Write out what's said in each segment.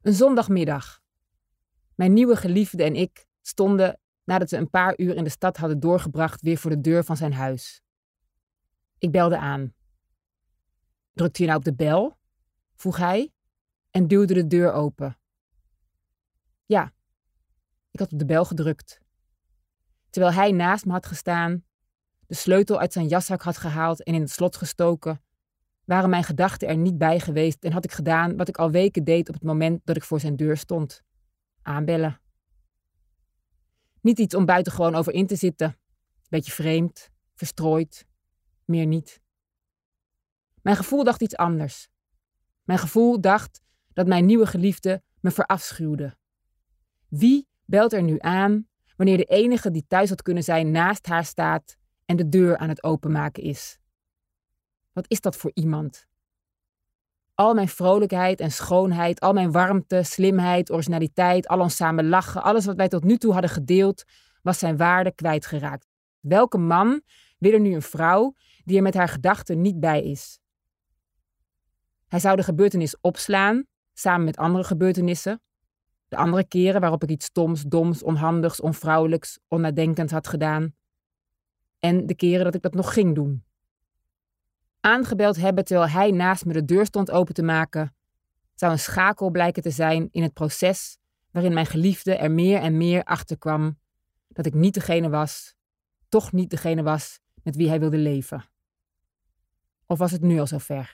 Een zondagmiddag. Mijn nieuwe geliefde en ik stonden, nadat we een paar uur in de stad hadden doorgebracht, weer voor de deur van zijn huis. Ik belde aan. Drukte je nou op de bel? Vroeg hij en duwde de deur open. Ja, ik had op de bel gedrukt. Terwijl hij naast me had gestaan, de sleutel uit zijn jaszak had gehaald en in het slot gestoken, waren mijn gedachten er niet bij geweest en had ik gedaan wat ik al weken deed op het moment dat ik voor zijn deur stond. Aanbellen. Niet iets om buitengewoon over in te zitten. Beetje vreemd, verstrooid, meer niet. Mijn gevoel dacht iets anders. Mijn gevoel dacht dat mijn nieuwe geliefde me verafschuwde. Wie belt er nu aan wanneer de enige die thuis had kunnen zijn naast haar staat en de deur aan het openmaken is? Wat is dat voor iemand? Al mijn vrolijkheid en schoonheid, al mijn warmte, slimheid, originaliteit, al ons samen lachen, alles wat wij tot nu toe hadden gedeeld, was zijn waarde kwijtgeraakt. Welke man wil er nu een vrouw die er met haar gedachten niet bij is? Hij zou de gebeurtenis opslaan, samen met andere gebeurtenissen. De andere keren waarop ik iets stoms, doms, onhandigs, onvrouwelijks, onnadenkends had gedaan. En de keren dat ik dat nog ging doen. Aangebeld hebben terwijl hij naast me de deur stond open te maken, zou een schakel blijken te zijn in het proces waarin mijn geliefde er meer en meer achter kwam dat ik niet degene was, toch niet degene was met wie hij wilde leven. Of was het nu al zover?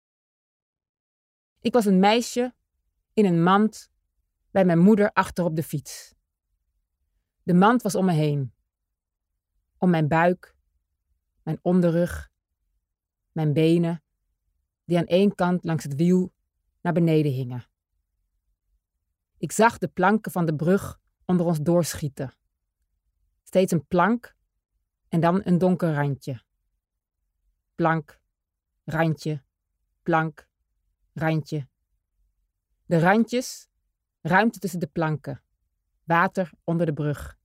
Ik was een meisje in een mand bij mijn moeder achter op de fiets. De mand was om me heen. Om mijn buik, mijn onderrug, mijn benen, die aan één kant langs het wiel naar beneden hingen. Ik zag de planken van de brug onder ons doorschieten. Steeds een plank en dan een donker randje. Plank, randje, plank, randje. De randjes, ruimte tussen de planken, water onder de brug.